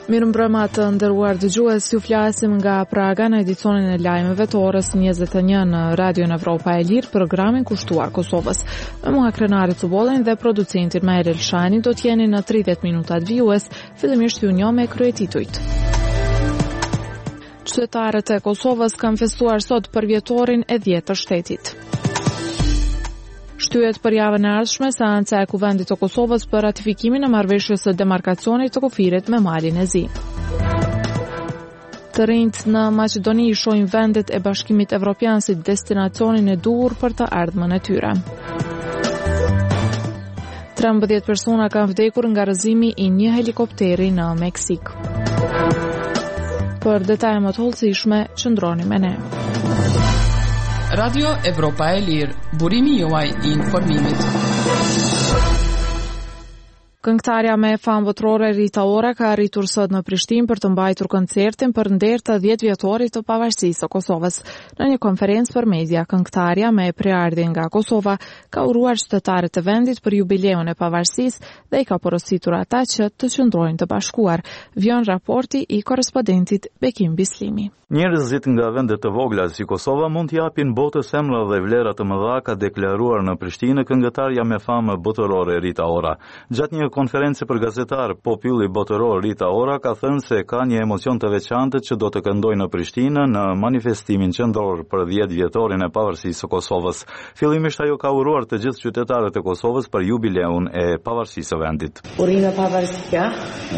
Mirëmbrëma të nderuar dëgjues, ju flasim nga Praga në edicionin e lajmeve të orës 21 në Radio Evropa e Lirë, programin kushtuar Kosovës. Me mua Krenari Cubolin dhe producentin Majer Elshani do t'jeni në 30 minutat vijues, fillimisht ju njoh me kryetitujt. Qytetarët e Kosovës kanë festuar sot për vjetorin e 10 të shtetit. Shtyhet për javën e ardhshme seanca e Kuvendit të Kosovës për ratifikimin e marrëveshjes së demarkacionit të kufirit me Malin e Zi. Të rinjt në Maqedoni shohin vendet e Bashkimit Evropian si destinacionin e duhur për të ardhmen e tyre. 13 persona kanë vdekur nga rrëzimi i një helikopteri në Meksik. Për detaje më të hollësishme, qëndroni me ne. Radio Evropa e Lirë, burimi juaj i informimit. Këngëtarja me famë botërore Rita Ora ka arritur sot në Prishtinë për të mbajtur koncertin për nder të 10 vjetorit të pavarësisë së Kosovës. Në një konferencë për media, këngëtarja me preardhje nga Kosova ka uruar qytetarët e vendit për jubileun e pavarësisë dhe i ka porositur ata që të qëndrojnë të bashkuar. Vjen raporti i korrespondentit Bekim Bislimi. Njerëzit nga vendet të vogla si Kosova mund t'japin botës emra dhe vlera të mëdha, ka deklaruar në Prishtinë këngëtarja me famë botërore Rita Ora. Gjatë një konferencë për gazetar, populli botëror Rita Ora ka thënë se ka një emocion të veçantë që do të këndojë në Prishtinë në manifestimin qendror për 10 vjetorin e pavarësisë së Kosovës. Fillimisht ajo ka uruar të gjithë qytetarët e Kosovës për jubileun e pavarësisë së vendit. Urime pavarësia.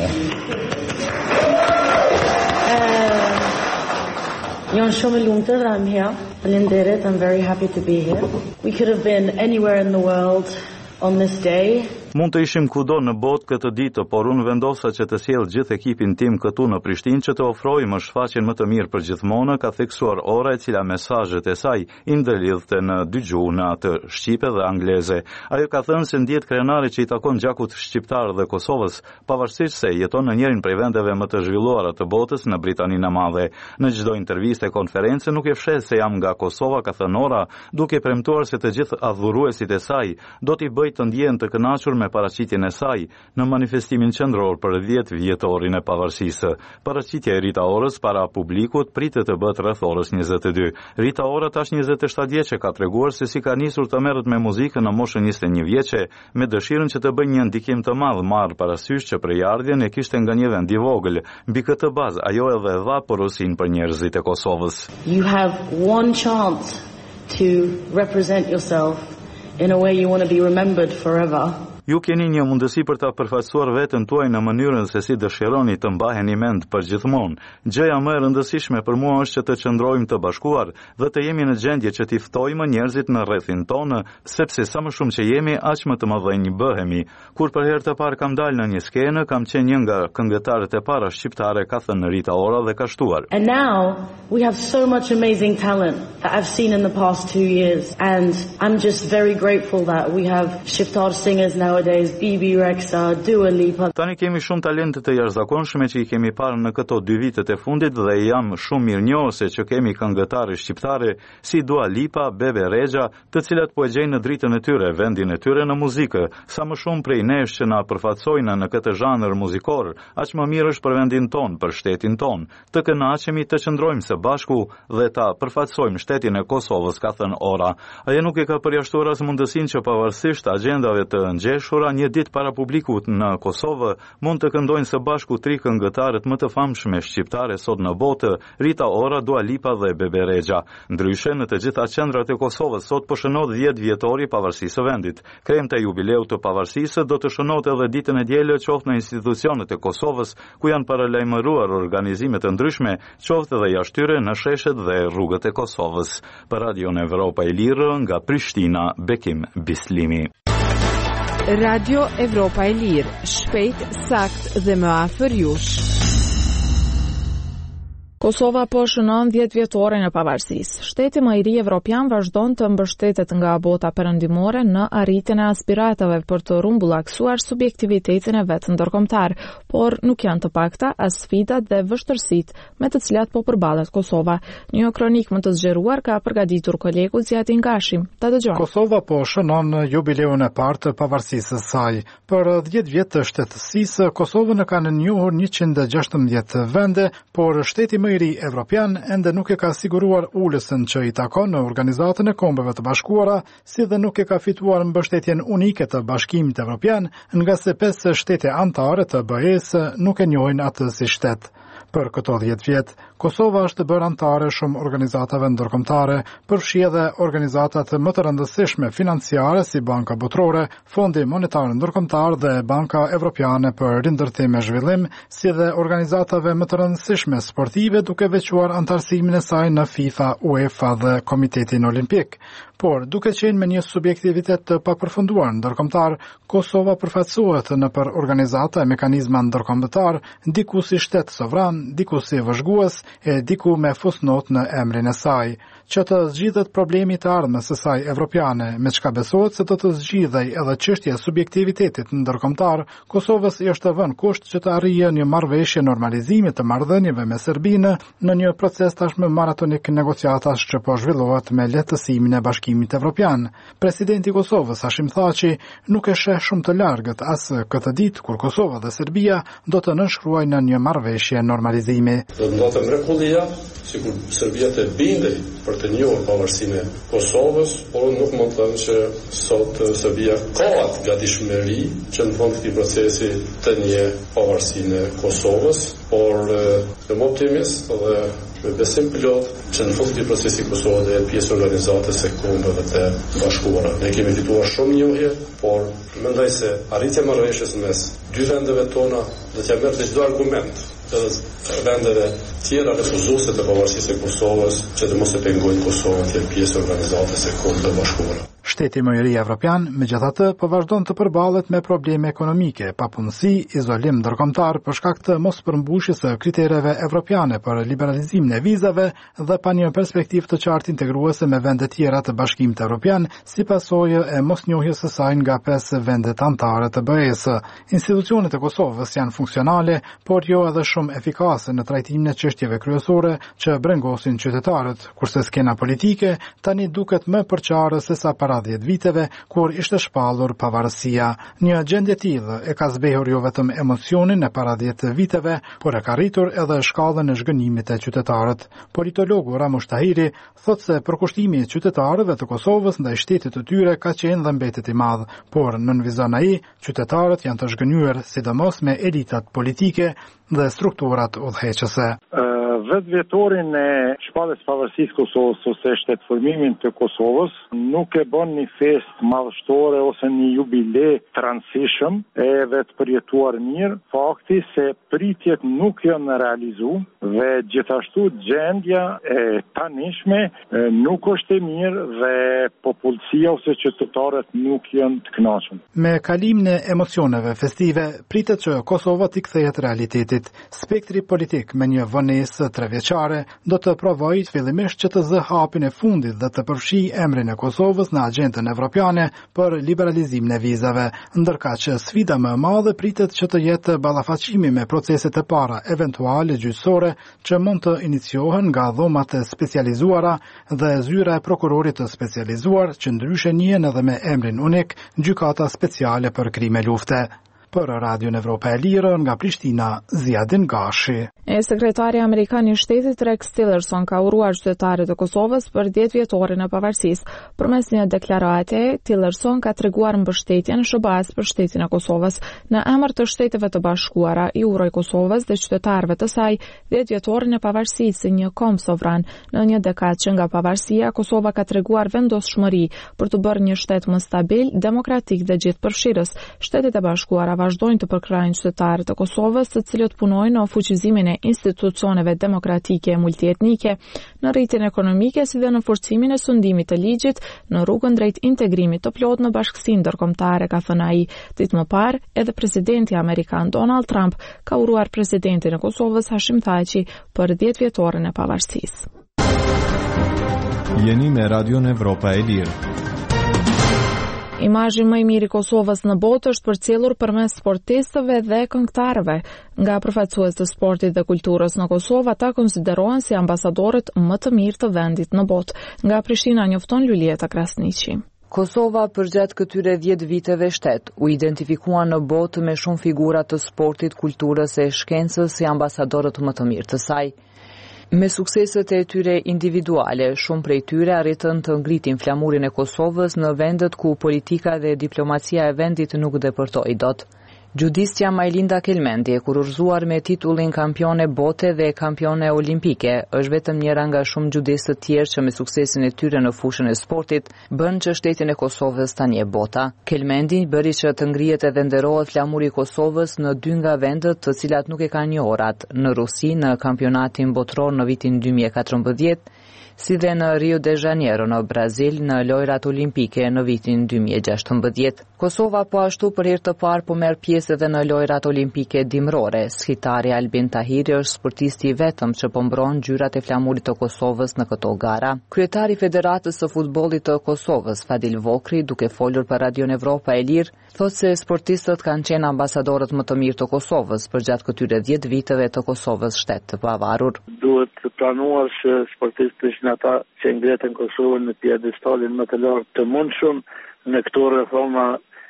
Jam shumë e lumtur that I'm here. Faleminderit, I'm very happy to be here. We could have been anywhere in the world on this day. Mund të ishim kudo në botë këtë ditë, por unë vendosa që të sjell gjithë ekipin tim këtu në Prishtinë që të ofrojmë shfaqjen më të mirë për gjithmonë, ka theksuar Ora, e cila mesazhet e saj i ndërlidhte në dy gjuhë, në atë shqipe dhe angleze. Ajo ka thënë se ndjet krenare që i takon gjakut shqiptar dhe Kosovës, pavarësisht se jeton në njërin prej vendeve më të zhvilluara të botës, në Britaninë e Madhe. Në çdo intervistë e konferencë nuk e fsheh se jam nga Kosova, ka thënë Ora, duke premtuar se të gjithë adhuruesit e saj do t'i bëjë të ndjehen të kënaqur me paraqitjen e saj në manifestimin qendror për 10 vjetorin e pavarësisë. Paraqitja e Rita Orës para publikut pritet të bëhet rreth orës 22. Rita Ora tash 27 vjeçe ka treguar se si ka nisur të merret me muzikën në moshën 21 vjeçe, me dëshirën që të bëjë një ndikim të madh, marr parasysh që prejardhjen e kishte nga një vend i vogël. Mbi këtë bazë ajo edhe dha porosinë për njerëzit e Kosovës. You have one chance to represent yourself in a way you want to be remembered forever. Ju keni një mundësi për ta përfaqësuar veten tuaj në mënyrën se si dëshironi të mbaheni mend për gjithmonë. Gjëja më e rëndësishme për mua është që të qëndrojmë të bashkuar dhe të jemi në gjendje që t'i ftojmë njerëzit në rrethin tonë, sepse sa më shumë që jemi, aq më të mëdhenj bëhemi. Kur për herë të parë kam dalë në një skenë, kam qenë një nga këngëtarët e para shqiptare, ka thënë Rita Ora dhe ka shtuar. And now we have so much amazing talent that I've seen in the past 2 years, and I'm just very grateful that we have shqiptar singers now. Bibi Rexha, Dua Lipa. Tani kemi shumë talente të jashtëzakonshme që i kemi parë në këto 2 vitet e fundit dhe jam shumë mirënjohëse që kemi këngëtare shqiptare si Dua Lipa, Bebe Rexha, të cilat po e gjejnë në dritën e tyre, vendin e tyre në muzikë. Sa më shumë prej nesh që na përfaqësojnë në këtë zhanër muzikor, aq më mirë është për vendin ton, për shtetin ton. Të kënaqemi të qëndrojmë së bashku dhe ta përfaqësojmë shtetin e Kosovës, ka thënë Ora. Ajo nuk e ka përjashtuar as mundësinë që pavarësisht agjendave të ngjeshura, një ditë para publikut në Kosovë mund të këndojnë së bashku 3 këngëtarët më të famshme shqiptare sot në botë, Rita Ora, Dua Lipa dhe Bebe Rexha. Ndryshe, në të gjitha qendrat e Kosovës sot po shënohet 10 vjetori i pavarësisë së vendit. Kremta e jubileut të pavarësisë do të shënohet edhe ditën e dielë, qoftë në institucionet e Kosovës, ku janë paralajmëruar organizime të ndryshme, qoftë edhe jashtë tyre në sheshet dhe rrugët e Kosovës. Për Radio Evropa e Lirë, nga Prishtina, Bekim Bislimi. Radio Evropa e Lirë, shpejt, sakt dhe më afër jush. Kosova po shënon 10 vjetorin e pavarësisë. Shteti më i ri evropian vazhdon të mbështetet nga bota perëndimore në arritjen e aspiratave për të rumbullaksuar subjektivitetin e vet ndërkombëtar, por nuk janë të pakta as sfidat dhe vështirësitë me të cilat po përballet Kosova. Një kronik më të zgjeruar ka përgatitur kolegu Zjatin Gashi. Ta dëgjojmë. Kosova po shënon jubileun e parë të pavarësisë së saj. Për 10 vjet të shtetësisë, Kosovën e kanë njohur 116 vende, por shteti më i ri evropian ende nuk e ka siguruar ulësën që i takon në Organizatën e Kombeve të Bashkuara, si dhe nuk e ka fituar mbështetjen unike të Bashkimit Evropian, nga se 5 shtete anëtare të BE-s nuk e njohin atë si shtet. Për këto 10 vjet, Kosova është bërë anëtare shumë organizatave ndërkombëtare, përfshi edhe organizatat më të rëndësishme financiare si Banka Botërore, Fondi Monetar Ndërkombëtar dhe Banka Evropiane për Rindërtim e Zhvillim, si dhe organizatave më të rëndësishme sportive, duke veçuar antarësimin e saj në FIFA, UEFA dhe Komitetin Olimpik. Por, duke qenë me një subjektivitet të papërfunduar ndërkombëtar, Kosova përfaqësohet nëpër organizata e mekanizma ndërkombëtar, diku si shtet sovran, diku si vëzhgues e diku me fusnot në emrin e saj. Që të zgjidhet problemi të ardhmes së saj evropiane, me çka besohet se do të zgjidhej edhe çështja e subjektivitetit ndërkombëtar, Kosovës i është vënë kusht që të arrijë një marrëveshje normalizimi të marrëdhënieve me Serbinë në një proces tashmë maratonik negociatash që po zhvillohet me lehtësimin e Bashkimit Evropian. Presidenti i Kosovës, Hashim Thaçi, nuk e sheh shumë të largët as këtë ditë kur Kosova dhe Serbia do të nënshkruajnë në një marrëveshje normalizimi. Do të ndodhte mrekullia, sikur Serbia të bindej për të njohur pavarësinë e Kosovës, por nuk mund të them që sot Serbia ka atë gatishmëri që në fund këtij procesi të njeh pavarësinë e Kosovës, por jam optimist dhe me besim plot që në fund këtij procesi Kosova do jetë pjesë organizatës së Kombeve të Bashkuara. Ne kemi fituar shumë njohje, por mendoj se arritja e marrëveshjes mes dy vendeve tona do t'ja merrte çdo argument edhe vendeve tjera refuzuese të pavarësisë së Kosovës që të mos e pengojnë Kosovën të jetë pjesë organizatës së Kombeve të Bashkuara. Shteti më i ri evropian, megjithatë, po vazhdon të përballet me probleme ekonomike, papunësi, izolim ndërkombëtar për shkak të mospërmbushjes së kritereve evropiane për liberalizimin e vizave dhe pa një perspektivë të qartë integruese me vende tjera të Bashkimit Evropian, si pasojë e mosnjohjes së saj nga 5 vendet anëtare të BE-s. Institucionet e Kosovës janë funksionale, por jo edhe shumë efikase në trajtimin e çështjeve kryesore që brengosin qytetarët, kurse skena politike tani duket më përçarë se sa para 10 viteve kur ishte shpallur pavarësia. Një gjendje tillë e ka zbehur jo vetëm emocionin e para 10 viteve, por e ka rritur edhe shkallën e zhgënjimit të qytetarët. Politologu Ramush Tahiri thotë se përkushtimi i qytetarëve të Kosovës ndaj shtetit të tyre ka qenë dhe mbetet i madh, por në vizon ai, qytetarët janë të zhgënjur sidomos me elitat politike dhe strukturat udhëheqëse. 10 vjetorin e shpalljes pavarësisë Kosovës ose shtetëformimin të Kosovës nuk e bën një fest madhështore ose një jubile transition edhe të përjetuar mirë, fakti se pritjet nuk janë realizuar dhe gjithashtu gjendja e tanishme nuk është e mirë dhe popullsia ose qytetarët nuk janë të kënaqur. Me kalimin e emocioneve festive, pritet që Kosova t'i kthehet realitetit. Spektri politik me një vonesë 3 vjeçare do të provojë fillimisht që të zë hapin e fundit dhe të përfshijë emrin e Kosovës në agjendën evropiane për liberalizimin e vizave, ndërka që sfida më e madhe pritet që të jetë ballafaqimi me proceset e para eventuale gjyqësore që mund të iniciohen nga dhomat e specializuara dhe zyra e prokurorit të specializuar që ndryshe njihen edhe me emrin unik Gjykata Speciale për Krime Lufte. Për Radion Evropa e Lirë nga Prishtina, Zjadin Gashi. Sekretari amerikan i shtetit Rex Tillerson ka uruar qytetarët e Kosovës për 10 vjetorin e pavarësisë. Përmes një deklarate, Tillerson ka treguar mbështetjen shëbaz për shtetin e Kosovës. Në emër të Shteteve të Bashkuara, i uroi Kosovës dhe qytetarëve të saj 10 vjetorin e pavarësisë si një komb sovran. Në një dekadë që nga pavarësia, Kosova ka treguar vendosshmëri për të bërë një shtet më stabil, demokratik dhe gjithëpërfshirës. Shtetet e Bashkuara vazhdojnë të përkrajnë qytetarët e Kosovës, të cilët punojnë në fuqizimin e institucioneve demokratike e multietnike, në rritjen ekonomike si dhe në forcimin e sundimit të ligjit në rrugën drejt integrimit të plot në bashkësinë ndërkombëtare, ka thënë ai. Ditë më parë, edhe presidenti amerikan Donald Trump ka uruar presidentin e Kosovës Hashim Thaçi për 10 vjetoren e pavarësisë. Jeni me Radion Evropa e Lirë. Imazhi më i mirë i Kosovës në botë është përcjellur përmes sportistëve dhe këngëtarëve. Nga përfaqësues të sportit dhe kulturës në Kosovë, ata konsiderohen si ambasadorët më të mirë të vendit në botë. Nga Prishtina njofton Lulieta Krasniqi. Kosova përgjatë këtyre 10 viteve shtet u identifikua në botë me shumë figura të sportit, kulturës e shkencës si ambasadorët më të mirë të saj. Me sukseset e tyre individuale, shumë prej tyre arritën të ngritin flamurin e Kosovës në vendet ku politika dhe diplomacia e vendit nuk depërtoi dot. Gjudistja Majlinda Kelmendi, e kurorzuar me titullin kampione bote dhe kampione olimpike, është vetëm njëra nga shumë gjudistët tjerë që me suksesin e tyre në fushën e sportit bën që shtetin e Kosovës tani e bota. Kelmendi bëri që të ngrihet edhe nderohet flamuri i Kosovës në 2 nga vendet të cilat nuk e kanë njohurat, në Rusi në kampionatin botror në vitin 2014, si dhe në Rio de Janeiro në Brazil në lojrat olimpike në vitin 2016. Kosova po ashtu për herë të parë po merr pjesë edhe në lojrat olimpike dimrore. Skitari Albin Tahiri është sportisti i vetëm që po mbron ngjyrat e flamurit të Kosovës në këto gara. Kryetari i Federatës së Futbollit të Kosovës, Fadil Vokri, duke folur për Radion Evropa e Lirë, thotë se sportistët kanë qenë ambasadorët më të mirë të Kosovës përgjatë këtyre 10 viteve të Kosovës shtet të pavarur. Duhet të planuar që sportistët ishin ata që ngritën Kosovën në pjedestalin më të lartë të mundshëm në këto reforma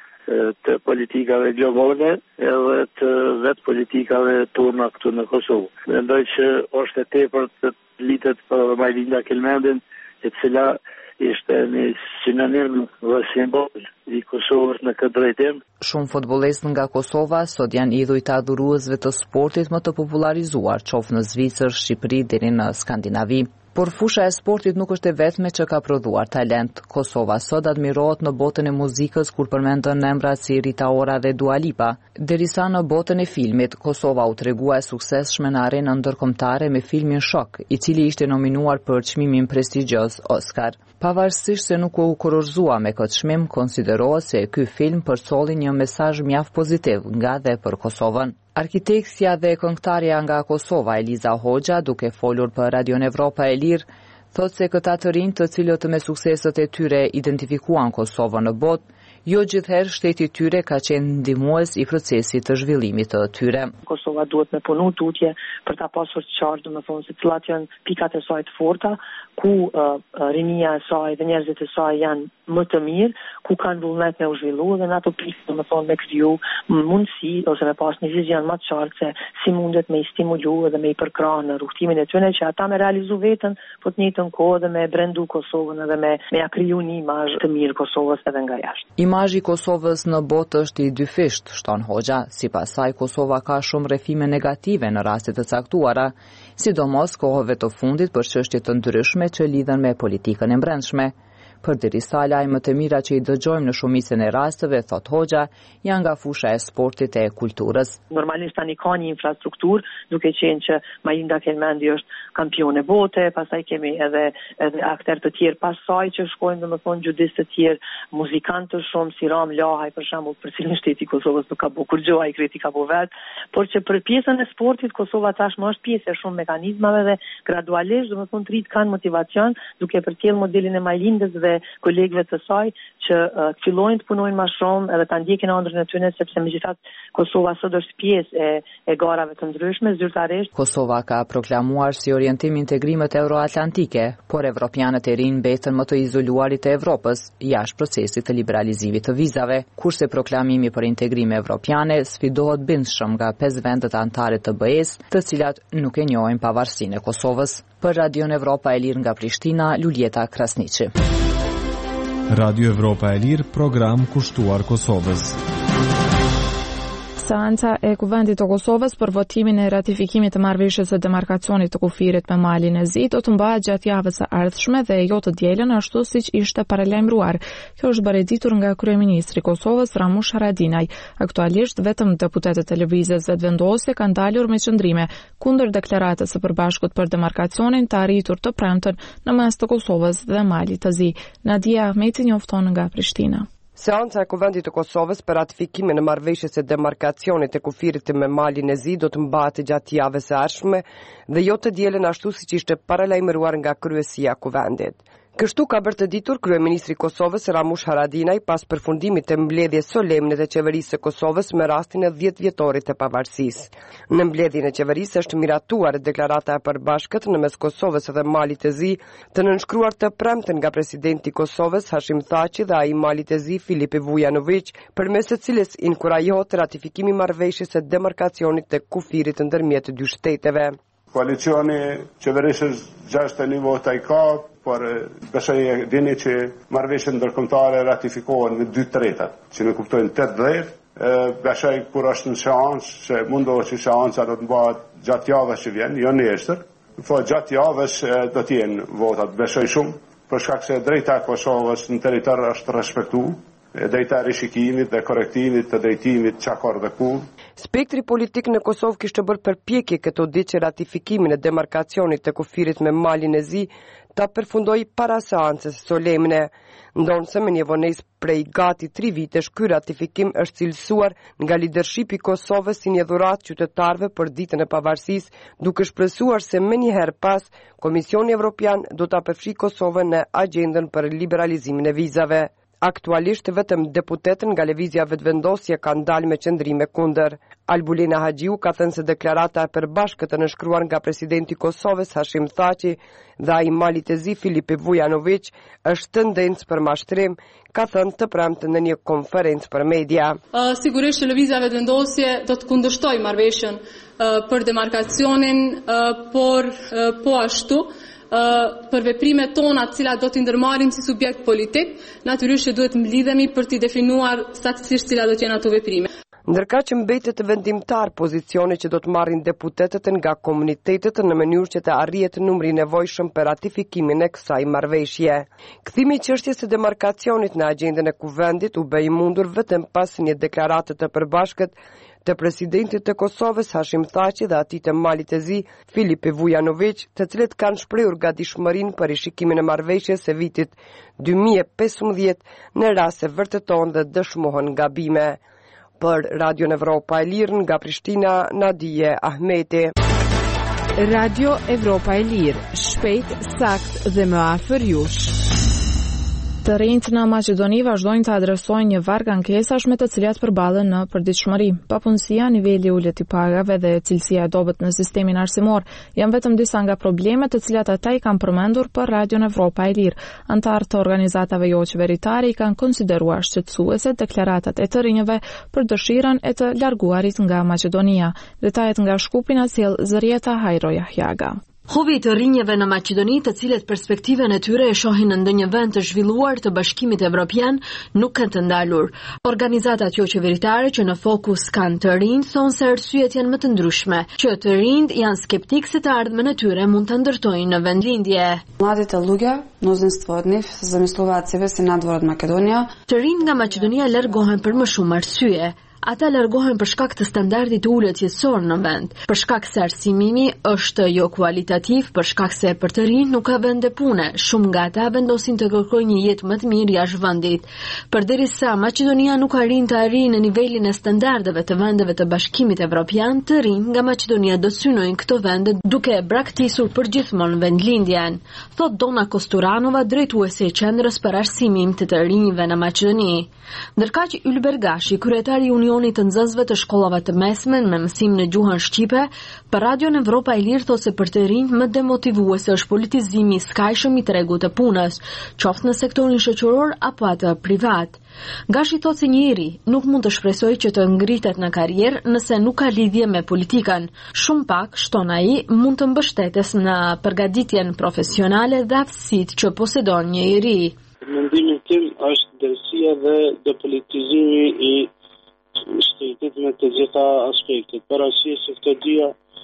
të politikave globale edhe të vetë politikave tona këtu në Kosovë. Mendoj që është e tepërt të litet për Majlinda Kelmendin, e cila ishte një sinonim dhe simbol i Kosovës në këtë drejtim. Shumë futbollistë nga Kosova sot janë idhuj të adhuruesve të sportit më të popularizuar, qoftë në Zvicër, Shqipëri deri në Skandinavi. Por fusha e sportit nuk është e vetme që ka prodhuar talent. Kosova sot admirohet në botën e muzikës kur përmendën emrat si Rita Ora dhe Dua Lipa, derisa në botën e filmit Kosova u tregua e suksesshme në arenën ndërkombëtare me filmin Shok, i cili ishte nominuar për çmimin prestigjioz Oscar. Pavarësisht se nuk u kurorëzua me këtë çmim, konsiderohet se ky film përcolli një mesazh mjaft pozitiv nga dhe për Kosovën. Arkitektja dhe këngëtarja nga Kosova, Eliza Hoxha, duke folur për Radion Evropa e Lirë, thotë se këta të rinj të cilët me sukseset e tyre identifikuan Kosovën në botë, jo gjithherë shteti i tyre ka qenë ndihmues i procesit të zhvillimit të tyre. Kosova duhet me punu tutje për ta pasur të qartë, domethënë se cilat janë pikat e saj të forta, ku rinia e saj dhe njerëzit e saj janë më të mirë, ku kanë vullnet me u zhvillu dhe në ato pikë, domethënë me kriju mundësi ose me pas një vizion më të qartë se si mundet me i stimulu dhe me i përkrahë në rrugtimin e tyre që ata me realizu veten, po të njëjtën kohë dhe me brendu Kosovën edhe me ja kriju një imazh të mirë Kosovës edhe nga jashtë. Imazhi i Kosovës në botë është i dyfisht, shton Hoxha. Sipas saj, Kosova ka shumë rrëfime negative në raste të caktuara, sidomos kohëve të fundit për çështje të ndryshme që lidhen me politikën e brendshme. Përderisa lajmet e mira që i dëgjojmë në shumicën e rasteve, thot Hoxha, janë nga fusha e sportit e kulturës. Normalisht tani ka një infrastrukturë, duke qenë që Majlinda Kelmendi është kampione bote, pastaj kemi edhe aktorë të tjerë pas saj që shkojnë, domethënë gjudistë të tjerë, muzikantë shumë si Ram Lahaj për shembull, për cilin shteti i Kosovës nuk ka bëu kur gjë, ai kreti ka bëu vet, por që për pjesën e sportit Kosova tashmë është pjesë e shumë mekanizmave dhe gradualisht, domethënë të rrit kanë motivacion duke përcjell modelin e Majlindës dhe kolegëve të saj që fillojnë të punojnë më shumë edhe ta ndjekin ëndrrën e tyre sepse megjithatë Kosova sot është pjesë e garave të ndryshme zyrtarisht. Kosova ka proklamuar si orientim integrimet euroatlantike, por evropianët e rinj mbeten më të izoluarit të Evropës jashtë procesit të liberalizimit të vizave, kurse proklamimi për integrim evropiane sfidohet bindshëm nga 5 vendet anëtare të BE-s, të cilat nuk e njohin pavarësinë e Kosovës. Për Radion Evropa e Lirë nga Prishtina, Lulieta Krasniqi. Radio Evropa e Lirë, program kushtuar Kosovës. Seanca e Kuvendit të Kosovës për votimin e ratifikimit të marrëveshjes së demarkacionit të kufirit me Malin e Zi do të mbahet gjatë javës së ardhshme dhe jo të dielën ashtu siç ishte paralajmëruar. Kjo është bërë ditur nga kryeministri i Kosovës Ramush Haradinaj. Aktualisht vetëm deputetët e lëvizjes vetëvendosje kanë dalur me qëndrime kundër deklaratës së përbashkët për demarkacionin të arritur të premten në mes të Kosovës dhe Malit të Zi. Nadia Ahmeti njofton nga Prishtina. Seanca e Kuvendit të Kosovës për ratifikimin e marrëveshjes së demarkacionit të kufirit me Malin e Zi do të mbahet gjatë javës së ardhshme dhe jo të dielën ashtu siç ishte paralajmëruar nga kryesia e Kuvendit. Kështu ka bërë të ditur kryeministri i Kosovës Ramush Haradinaj pas përfundimit të mbledhjes solemne të qeverisë së Kosovës me rastin e 10 vjetorit të pavarësisë. Në mbledhjen e qeverisë është miratuar deklarata e përbashkët në mes Kosovës dhe Malit të Zi, të nënshkruar të premten nga presidenti i Kosovës Hashim Thaçi dhe ai i Malit të Zi Filipi Vujanović, përmes së cilës inkurajohet ratifikimi i marrëveshjes së demarkacionit të kufirit ndërmjet dy shteteve. Koalicioni qeverisës 6 nivota i ka, por besoj e dini që marrëveshjet ndërkombëtare ratifikohen me 2/3, që ne kuptojnë 8-10. Besoj kur është në seancë, se mundohet që seanca do të bëhet gjatë javës që vjen, jo nesër, po gjatë javës do të jenë votat, besoj shumë, për shkak se drejta e Kosovës në territor është respektuar. Drejta e rishikimit dhe korrektimit të drejtimit çakor dhe ku. Spektri politik në Kosovë kishte bërë përpjekje këto ditë që ratifikimin e demarkacionit të kufirit me Malin e Zi ta përfundoi para seancës solemne, ndonse me një vonesë prej gati 3 vitesh ky ratifikim është cilësuar nga lidershipi i Kosovës si një dhuratë qytetarëve për ditën e pavarësisë, duke shpresuar se më një herë pas Komisioni Evropian do ta përfshijë Kosovën në agjendën për liberalizimin e vizave. Aktualisht vetëm deputetën nga lëvizja vetëvendosje kanë dalë me qëndrime kundër. Albulina Haxhiu ka thënë se deklarata e përbashkët e nënshkruar nga presidenti i Kosovës Hashim Thaçi dhe ai i Malit të Zi Filipi Vujanović është tendencë për mashtrim, ka thënë të premten në një konferencë për media. Sigurisht lëvizja vetëvendosje do të kundërshtojë marrëveshjen për demarkacionin, por po ashtu për veprimet tona të cilat do t'i ndërmarrim si subjekt politik, natyrisht që duhet mblidhemi për t'i definuar saktësisht cilat do të jenë ato veprime. Ndërka që mbetet vendimtar pozicione që do të marrin deputetët nga komunitetet në mënyrë që të arrihet numri i nevojshëm për ratifikimin e kësaj marrëveshje. Kthimi i çështjes së demarkacionit në agjendën e Kuvendit u bë i mundur vetëm pas një deklarate të përbashkët të presidentit të Kosovës Hashim Thaçi dhe atij të Malit të Zi Filipi Vujanović, të cilët kanë shprehur gatishmërinë për rishikimin e marrëveshjes së vitit 2015 në rast se vërteton dhe dëshmohen gabime. Për Radio Evropa e Lirë nga Prishtina, Nadia Ahmeti. Radio Evropa e Lirë, shpejt, sakt dhe më afër jush. Të rinjt në Maqedoni vazhdojnë të adresojnë një varg ankesash me të cilat përballen në përditshmëri. Papunësia, niveli i ulët i pagave dhe cilësia e dobët në sistemin arsimor janë vetëm disa nga problemet të cilat ata i kanë përmendur për Radio Evropa e Lirë. Antarë të organizatave jo qeveritare i kanë konsideruar shqetësuese deklaratat e të rinjëve për dëshirën e të larguarit nga Maqedonia. Detajet nga Shkupina sjell Zërieta Hajroja Hjaga. Hovi të rinjeve në Maqedoni, të cilët perspektiven e tyre e shohin në ndonjë vend të zhvilluar të Bashkimit Evropian, nuk kanë të ndalur. Organizatat jo qeveritare që në fokus kanë të rinj thonë se arsyet janë më të ndryshme, që të rinjt janë skeptik se të ardhmen e tyre mund të ndërtojnë në vendlindje. Mladите луѓе, мнозинство од нив се замислуваат себе си надвор од Македонија. Të rinjt nga Maqedonia largohen për më shumë arsye. Ata largohen për shkak të standardit të ulët jetësor në vend, për shkak se arsimimi është jo kualitativ, për shkak se për të rinj nuk ka vende pune. Shumë nga ata vendosin të kërkojnë një jetë më të mirë jashtë vendit. Përderisa Maqedonia nuk arrin të arrijë në nivelin e standardeve të vendeve të Bashkimit Evropian, të rinj nga Maqedonia do synojnë këto vende duke braktisur përgjithmonë vendlindjen, thot Dona Kosturanova, drejtuese e qendrës për arsimim të rinjve në Maqedoni. Ndërkaq Yl Bergashi, kryetari i Unionit të nxënësve të shkollave të mesme me mësim në gjuhën shqipe, për Radio Evropa e Lirë thotë se për të rinjt më demotivuese është politizimi i skajshëm i tregut të punës, qoftë në sektorin shoqëror apo atë privat. Gashi thotë se njeri nuk mund të shpresojë që të ngritet në karrierë nëse nuk ka lidhje me politikën. Shumë pak, shton ai, mund të mbështetes në përgatitjen profesionale dhe aftësitë që posedon njeri. Mendimin tim është dërsia dhe depolitizimi i shtetit me të gjitha aspektet. Parasysh se këto dyja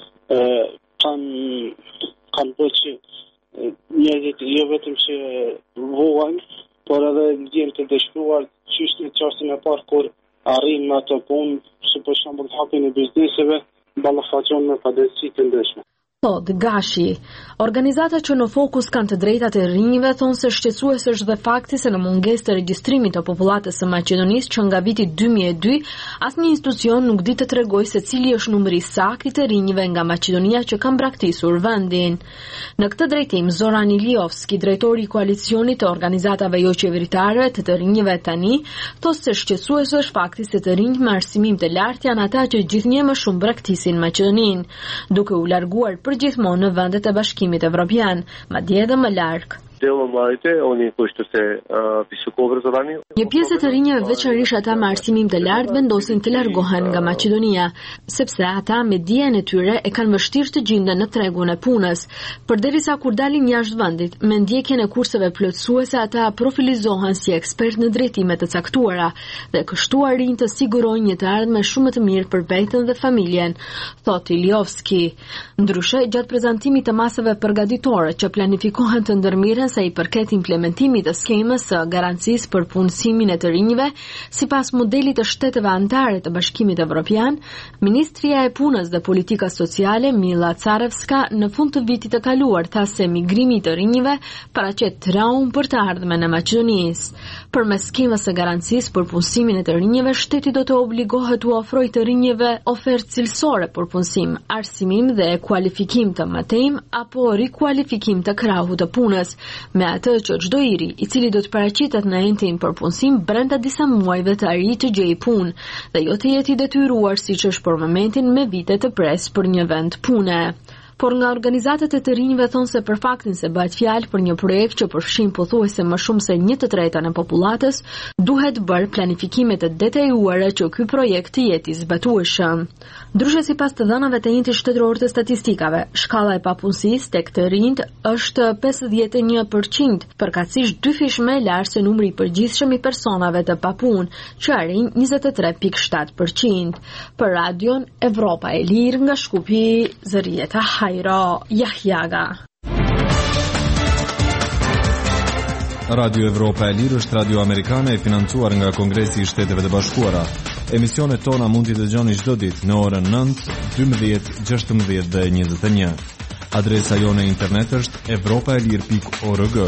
kanë bërë që njerëzit jo vetëm që vuajnë, por edhe ndjen të dëshpëruar qysh në çastin e parë kur arrin me ato punë, si për shembull hapjen e bizneseve, ballafaqon me padrejtësi të ndryshme. Thot Gashi, organizata që në fokus kanë të drejtat e rinjve thonë se shqetësues është dhe fakti se në mungesë të regjistrimit të popullatës së Maqedonisë që nga viti 2002, asnjë institucion nuk di të tregojë se cili është numri saktë të rinjve nga Maqedonia që kanë braktisur vendin. Në këtë drejtim, Zoran Iliovski, drejtori i koalicionit të organizatave jo qeveritare të rinjve tani, thotë se shqetësues është fakti se të rinjt me arsimim të lartë janë ata që gjithnjë më shumë braktisin Maqedoninë, duke u larguar përgjithmonë në vendet e Bashkimit Evropian, madje edhe më larg. Një pjesë të rinjve, veçanërisht ata me arsimim të lartë, vendosin të largohen nga Maqedonia, sepse ata me dijen e tyre e kanë vështirë të gjenden në tregun e punës. Përderisa kur dalin jashtë vendit, me ndjekjen e kurseve plotësuese, ata profilizohen si ekspert në drejtime të caktuara dhe kështu arrin të sigurojnë një të ardhme shumë të mirë për veten dhe familjen, thot Iliovski. Ndryshe, gjatë prezantimit të masave përgatitore që planifikohen të ndërmiren sa i përket implementimit të skemës së garancisë për punësimin e të rinjve, sipas modelit të shteteve anëtare të Bashkimit Evropian, Ministria e Punës dhe Politikës Sociale Mila Carevska në fund të vitit të kaluar tha se migrimi i të rinjve paraqet traumë për të ardhmen e Maqedonisë. Përmes skemës së garancisë për punësimin e të rinjve, shteti do të obligohet të ofrojë të rinjve ofertë cilësore për punësim, arsimim dhe kualifikim të matejm apo rikualifikim të krahut të punës, me atë që çdo iri i cili do të paraqitet në entim për punësim brenda disa muajve të arrijë të gjejë punë dhe jo të jetë i detyruar siç është për momentin me vite të pres për një vend pune. Por nga organizatat e të rinjve thonë se për faktin se bëhet fjalë për një projekt që përfshin pothuajse më shumë se 1/3 e popullatës, duhet bërë planifikime të detajuara që ky projekt të jetë i zbatueshëm. Ndryshe sipas të dhënave të Njëjtit Shtetëror të Statistikave, shkalla e papunësisë tek të rinjt është 51%, përkatësisht 2 fish më e lartë se numri i përgjithshëm i personave të papunë, që arrin 23.7%. Për Radion Evropa e Lirë nga Shkupi, Zërieta Hajro Jahjaga. Radio Evropa e Lirë është radio amerikane e financuar nga Kongresi i Shteteve të Bashkuara. Emisionet tona mund t'i dëgjoni çdo ditë në orën 9, 12, 16 dhe 21. Adresa jone e internet është evropaelir.org.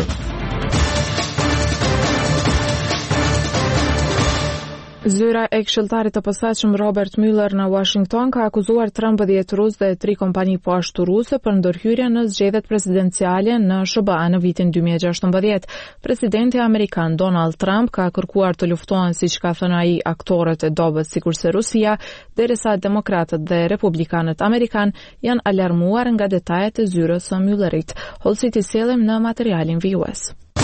Zyra e këshilltarit të posaçëm Robert Mueller në Washington ka akuzuar 13 rus dhe 3 kompani poashtu ruse për ndërhyrje në zgjedhjet presidenciale në SBA në vitin 2016. Presidenti amerikan Donald Trump ka kërkuar të luftohen, siç ka thënë ai, aktorët e dobët sikurse Rusia, derisa demokratët dhe republikanët amerikan janë alarmuar nga detajet e zyrës së Muellerit. Holsi i sjellim në materialin vijues.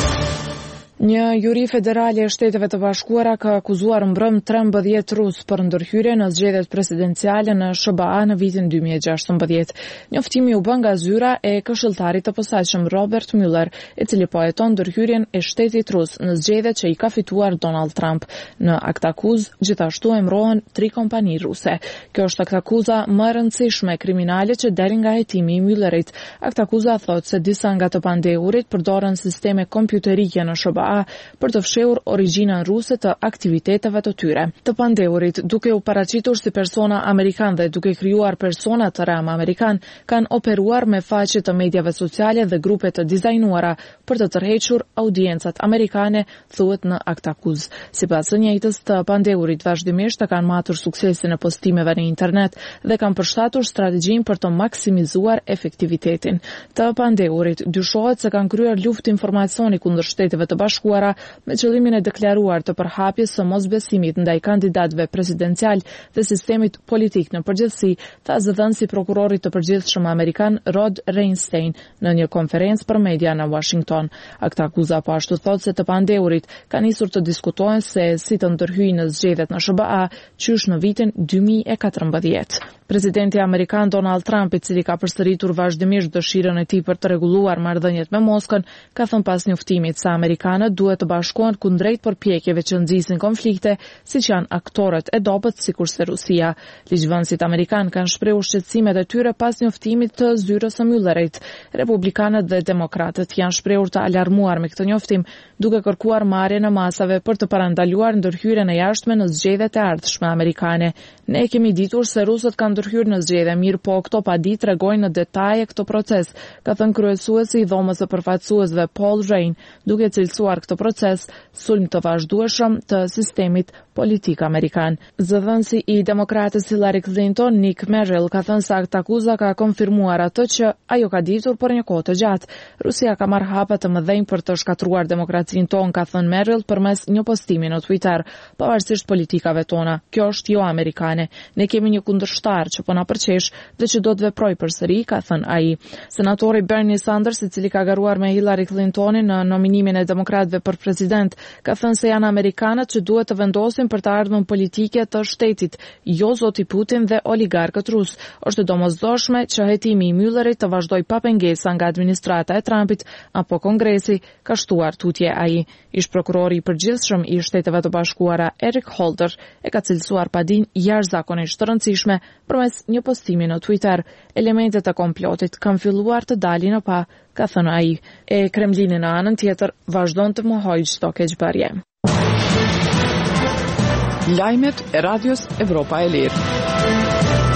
Një juri federale e Shteteve të Bashkuara ka akuzuar mbrëm 13 rus për ndërhyrje në zgjedhjet presidenciale në SBA në vitin 2016. Njoftimi u bë nga zyra e këshilltarit të posaçëm Robert Mueller, i cili po heton ndërhyrjen e shtetit rus në zgjedhjet që i ka fituar Donald Trump. Në akt akuzë gjithashtu emërohen 3 kompani ruse. Kjo është akt akuza më e rëndësishme kriminale që deri nga hetimi i Muellerit. Akt akuza thotë se disa nga të pandehurit përdoren sisteme kompjuterike në SBA për të fshehur origjinën ruse të aktiviteteve të tyre. Të pandehurit, duke u paraqitur si persona amerikan dhe duke krijuar persona të rama amerikan, kanë operuar me faqe të medjave sociale dhe grupe të dizajnuara për të tërhequr audiencat amerikane, thuhet në akt akuzë. Sipas së njëjtës, të pandehurit vazhdimisht të kanë matur suksesin e postimeve në internet dhe kanë përshtatur strategjinë për të maksimizuar efektivitetin. Të pandehurit dyshohet se kanë kryer luftë informacioni kundër Shteteve të Bashkuara me qëllimin e deklaruar të përhapjes së mosbesimit ndaj kandidatëve presidencial dhe sistemit politik në përgjithësi, tha zëdhënësi prokurorit të përgjithshëm amerikan Rod Reinstein në një konferencë për media në Washington. Akta akuza po ashtu thotë se të pandehurit kanë nisur të diskutojnë se si të ndërhyjnë në zgjedhjet në SBA qysh në vitin 2014. Presidenti amerikan Donald Trump, i cili ka përsëritur vazhdimisht dëshirën e tij për të rregulluar marrëdhëniet me Moskën, ka thënë pas njoftimit se amerikanët Amerikanët duhet të bashkohen kundrejt përpjekjeve që nxisin konflikte, siç janë aktorët e dobët sikurse Rusia. Ligjvënësit amerikan kanë shprehur shqetësimet e tyre pas njoftimit të zyrës së Müllerit. Republikanët dhe demokratët janë shprehur të alarmuar me këtë njoftim, duke kërkuar marrjen e masave për të parandaluar ndërhyrjen e jashtme në zgjedhjet e ardhshme amerikane. Ne kemi ditur se rusët kanë ndërhyrë në zgjedhje, mirë po këto padi tregojnë në detaje këtë proces, ka thënë kryesuesi i dhomës së përfaqësuesve Paul Ryan, duke cilësuar këtë proces sulm të vazhdueshëm të sistemit politik amerikan. Zëdhënësi i demokratës Hillary Clinton, Nick Merrill, ka thënë se këtë akuzë ka konfirmuar atë që ajo ka ditur për një kohë të gjatë. Rusia ka marrë hapa të mëdhenj për të shkatruar demokracinë tonë, ka thënë Merrill përmes një postimi në Twitter, pavarësisht politikave tona. Kjo është jo amerikane. Ne kemi një kundërshtar që po na përqesh dhe që do të veprojë përsëri, ka thënë ai. Senatori Bernie Sanders, i cili ka garuar me Hillary Clintonin në nominimin e demokratëve për president, ka thënë se janë amerikanët që duhet të vendosin për të ardhmen politike të shtetit, jo zoti Putin dhe oligarkët rus. Është domosdoshme që hetimi i Müllerit të vazhdoj pa pengesa nga administrata e Trumpit apo Kongresi, ka shtuar tutje ai. Ish prokurori i përgjithshëm i Shteteve të Bashkuara Eric Holder e ka cilësuar padin jashtëzakonisht të rëndësishme përmes një postimi në Twitter. Elementet e komplotit kanë filluar të dalin në pa, ka thënë ai. E Kremlini në anën tjetër vazhdon të mohojë çdo keqbërje. Lajmet e Radios Evropa e Lirë.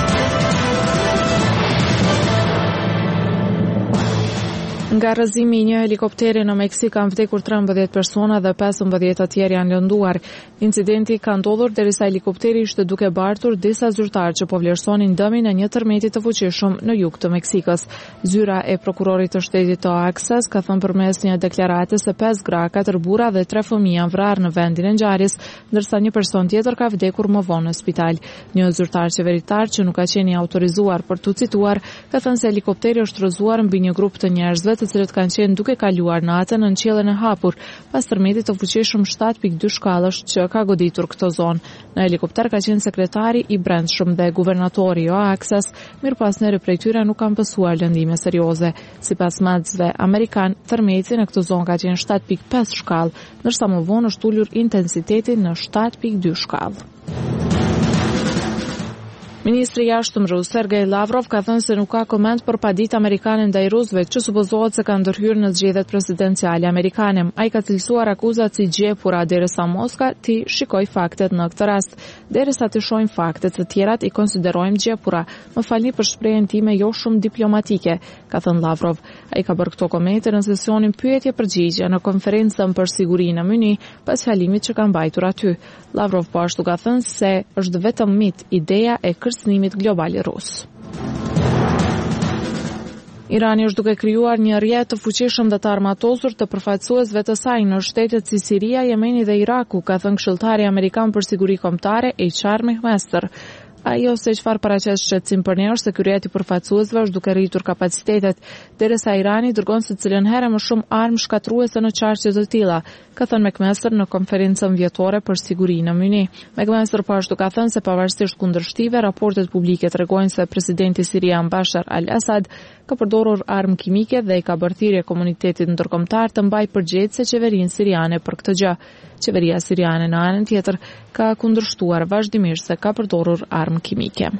Nga rrëzimi i një helikopteri në Meksik kanë vdekur 13 persona dhe 15 të tjerë janë lënduar. Incidenti ka ndodhur derisa helikopteri ishte duke bartur disa zyrtarë që po vlerësonin dëmin e një tërmeti të fuqishëm në jug të Meksikës. Zyra e prokurorit të shtetit të Oaxaca ka thënë përmes një deklarate se 5 gra, 4 burra dhe 3 fëmijë janë vrarë në vendin e ngjarjes, ndërsa një person tjetër ka vdekur më vonë në spital. Një zyrtar qeveritar që nuk ka qenë i autorizuar për tu cituar, ka thënë se helikopteri është rrëzuar mbi një grup të njerëzve të cilët kanë qenë duke kaluar natën në qiellin e hapur pas tërmetit të fuqishëm 7.2 shkallësh që ka goditur këtë zonë. Në helikopter ka qenë sekretari i brendshëm dhe guvernatori i Oaxaca, mirëpasnjëri prej tyre nuk kanë pësuar lëndime serioze. Sipas mjekësve amerikan, tërmeti në këtë zonë ka qenë 7.5 shkallë, ndërsa më vonë është ulur intensiteti në 7.2 shkallë. Ministri i jashtëm rus Sergej Lavrov ka thënë se nuk ka koment për paditë amerikane ndaj rusëve që supozohet se kanë ndërhyrë në zgjedhjet presidenciale amerikane. Ai ka cilësuar akuzat si gjepura derisa Moska ti shikoj faktet në këtë rast. Derisa të shohim faktet, të tjerat i konsiderojmë gjepura. Më falni për shprehjen time jo shumë diplomatike, ka thënë Lavrov. Ai ka bërë këto komente në sesionin pyetje-përgjigje në konferencën për sigurinë në Munich pas fjalimit që ka mbajtur aty. Lavrov po ashtu ka thënë se është vetëm mit ideja e kërcënimit global i rus. Irani është duke krijuar një rrjet të fuqishëm dhe të armatosur të përfaqësuesve të saj në shtetet si Siria, Jemeni dhe Iraku, ka thënë këshilltari amerikan për siguri kombëtare H.R. McMaster. Ajo se çfarë paraqes shqetësim për ne është se ky rrjet i përfaqësuesve është duke rritur kapacitetet, derisa Irani dërgon secilën herë më shumë armë shkatruese në çarqe të tilla, ka thënë McMaster në konferencën vjetore për siguri në Munich. McMaster po ashtu ka thënë se pavarësisht kundërshtive, raportet publike tregojnë se presidenti sirian Bashar al-Assad ka përdorur armë kimike dhe i ka bërë thirrje komunitetit ndërkombëtar të mbajë përgjegjëse qeverinë siriane për këtë gjë. Qeveria siriane në anën tjetër ka kundërshtuar vazhdimisht se ka përdorur armë kimike.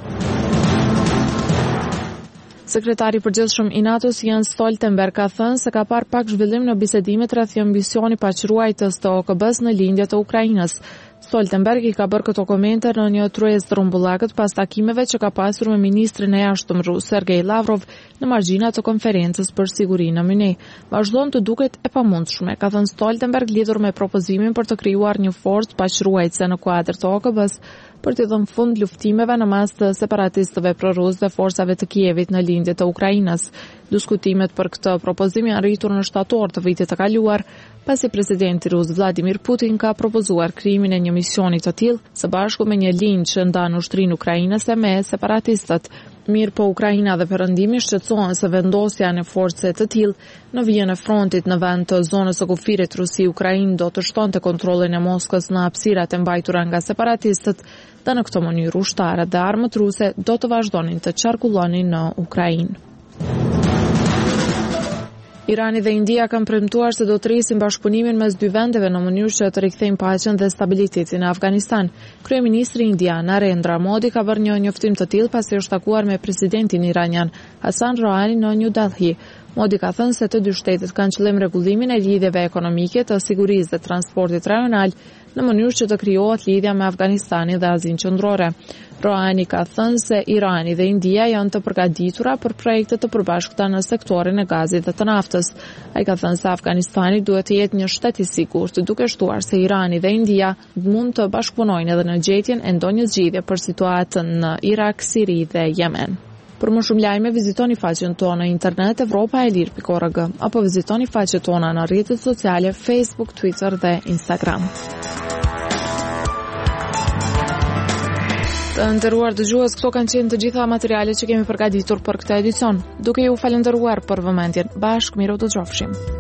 Sekretari i përgjithshëm i NATO-s Jens Stoltenberg ka thënë se ka parë pak zhvillim në bisedimet rreth ambicioni paçruajtës të OKB-s në lindje të Ukrainës. Stoltenberg i ka bërë këto komente në një tryezë trumbullakët pas takimeve që ka pasur me ministrin e jashtëm rus Sergej Lavrov në margjina të konferencës për siguri në Munich. Vazhdon të duket e pamundshme, ka thënë Stoltenberg lidhur me propozimin për të krijuar një forcë paçruajtëse në kuadër të OKB-s për të dhënë fund luftimeve në mes të separatistëve prorus dhe forcave të Kievit në lindje të Ukrainës. Diskutimet për këtë propozim janë rritur në shtator të vitit të kaluar, pasi presidenti rus Vladimir Putin ka propozuar krijimin e një misioni të tillë së bashku me një linjë që ndan ushtrinë ukrainase me separatistët. Mirë po Ukraina dhe Perëndimi shqetësohen se vendosja në force të tillë në vijën e frontit në vend të zonës së kufirit Rusi-Ukrainë do të shtonte kontrollin e Moskës në hapësirat e mbajtura nga separatistët dhe në këtë mënyrë ushtarët dhe armët ruse do të vazhdonin të qarkullonin në Ukrainë. Irani dhe India kanë premtuar se do të rrisin bashkëpunimin mes dy vendeve në mënyrë që të rikthejnë paqen dhe stabilitetin në Afganistan. Kryeministri indian Narendra Modi ka bërë një njoftim të tillë pasi është takuar me presidentin iranian Hassan Rouhani në New Delhi. Modi ka thënë se të dy shtetet kanë qëllim rregullimin e lidhjeve ekonomike, të sigurisë dhe transportit rajonal në mënyrë që të krijohet lidhja me Afganistanin dhe Azinë Qendrore. Rouhani ka thënë se Irani dhe India janë të përgatitura për projekte të përbashkëta në sektorin e gazit dhe të naftës. Ai ka thënë se Afganistani duhet të jetë një shtet i sigurt, duke shtuar se Irani dhe India mund të bashkëpunojnë edhe në gjetjen e ndonjë zgjidhje për situatën në Irak, Siri dhe Yemen. Për më shumë lajme, vizitoni faqen tonë në internet evropaelir.org apo vizitoni faqen tona në rrjetet sociale Facebook, Twitter dhe Instagram. Të nderuar dëgjues, këto kanë qenë të gjitha materialet që kemi përgatitur për këtë edicion. Duke ju falendëruar për vëmendjen, bashkë miru të qofshim.